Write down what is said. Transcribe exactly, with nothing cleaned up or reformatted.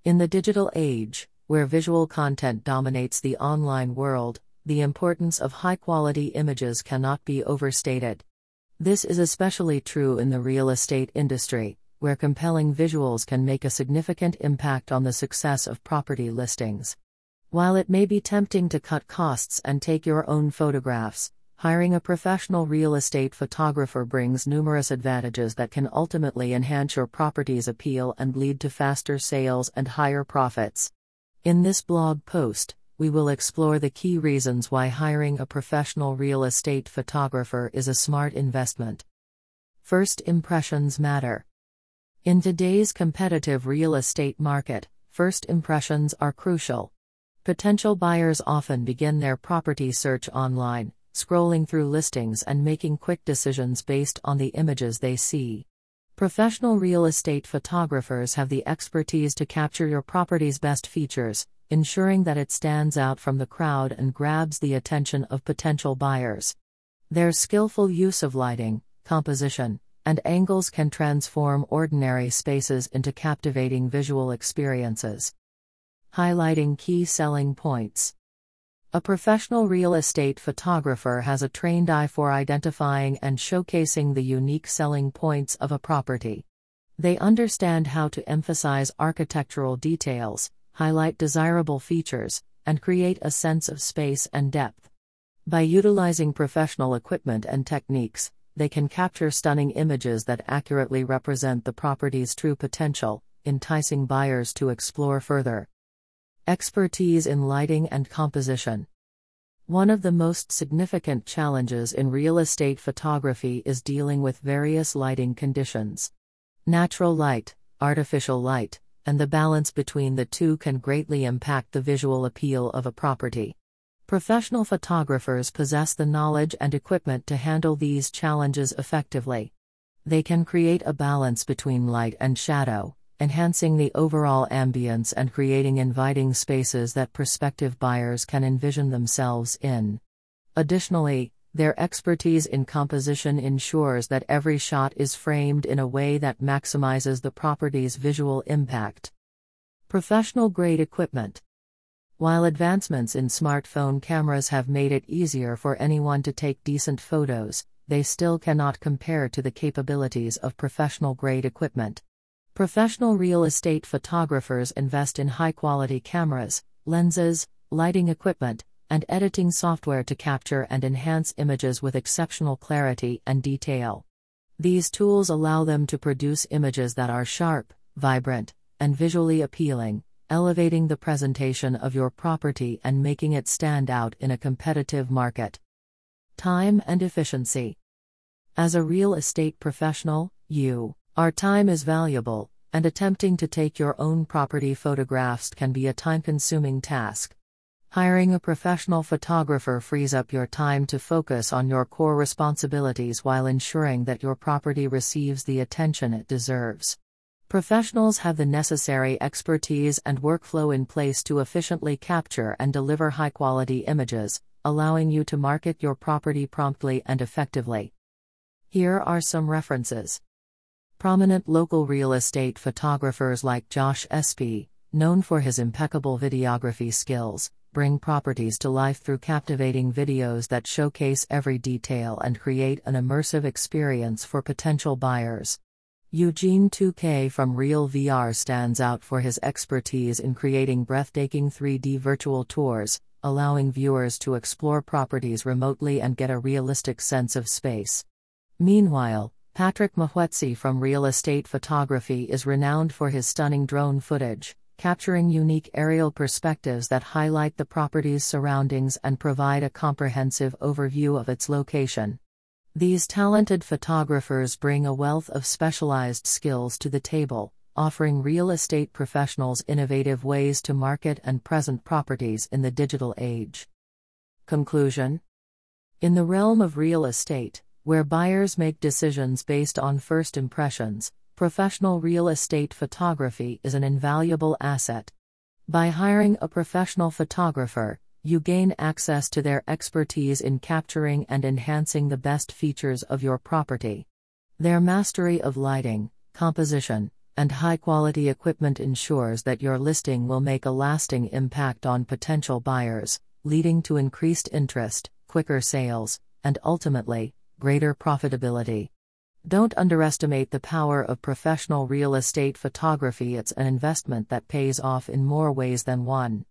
In the digital age, where visual content dominates the online world, the importance of high-quality images cannot be overstated. This is especially true in the real estate industry, where compelling visuals can make a significant impact on the success of property listings. While it may be tempting to cut costs and take your own photographs, hiring a professional real estate photographer brings numerous advantages that can ultimately enhance your property's appeal and lead to faster sales and higher profits. In this blog post, we will explore the key reasons why hiring a professional real estate photographer is a smart investment. First impressions matter. In today's competitive real estate market, first impressions are crucial. Potential buyers often begin their property search online, scrolling through listings and making quick decisions based on the images they see. Professional real estate photographers have the expertise to capture your property's best features, ensuring that it stands out from the crowd and grabs the attention of potential buyers. Their skillful use of lighting, composition, and angles can transform ordinary spaces into captivating visual experiences. Highlighting key selling points. A professional real estate photographer has a trained eye for identifying and showcasing the unique selling points of a property. They understand how to emphasize architectural details, highlight desirable features, and create a sense of space and depth. By utilizing professional equipment and techniques, they can capture stunning images that accurately represent the property's true potential, enticing buyers to explore further. Expertise in lighting and composition. One of the most significant challenges in real estate photography is dealing with various lighting conditions. Natural light, artificial light, and the balance between the two can greatly impact the visual appeal of a property. Professional photographers possess the knowledge and equipment to handle these challenges effectively. They can create a balance between light and shadow, enhancing the overall ambience and creating inviting spaces that prospective buyers can envision themselves in. Additionally, their expertise in composition ensures that every shot is framed in a way that maximizes the property's visual impact. Professional-grade equipment. While advancements in smartphone cameras have made it easier for anyone to take decent photos, they still cannot compare to the capabilities of professional-grade equipment. Professional real estate photographers invest in high-quality cameras, lenses, lighting equipment, and editing software to capture and enhance images with exceptional clarity and detail. These tools allow them to produce images that are sharp, vibrant, and visually appealing, elevating the presentation of your property and making it stand out in a competitive market. Time and efficiency. As a real estate professional, you Our time is valuable, and attempting to take your own property photographs can be a time-consuming task. Hiring a professional photographer frees up your time to focus on your core responsibilities while ensuring that your property receives the attention it deserves. Professionals have the necessary expertise and workflow in place to efficiently capture and deliver high-quality images, allowing you to market your property promptly and effectively. Here are some references. Prominent local real estate photographers like Josh Espy, known for his impeccable videography skills, bring properties to life through captivating videos that showcase every detail and create an immersive experience for potential buyers. Eugene two K from Real V R stands out for his expertise in creating breathtaking three D virtual tours, allowing viewers to explore properties remotely and get a realistic sense of space. Meanwhile, Patrick Mahwetsi from Real Estate Photography is renowned for his stunning drone footage, capturing unique aerial perspectives that highlight the property's surroundings and provide a comprehensive overview of its location. These talented photographers bring a wealth of specialized skills to the table, offering real estate professionals innovative ways to market and present properties in the digital age. Conclusion. In the realm of real estate, where buyers make decisions based on first impressions, professional real estate photography is an invaluable asset. By hiring a professional photographer, you gain access to their expertise in capturing and enhancing the best features of your property. Their mastery of lighting, composition, and high-quality equipment ensures that your listing will make a lasting impact on potential buyers, leading to increased interest, quicker sales, and ultimately, greater profitability. Don't underestimate the power of professional real estate photography. It's an investment that pays off in more ways than one.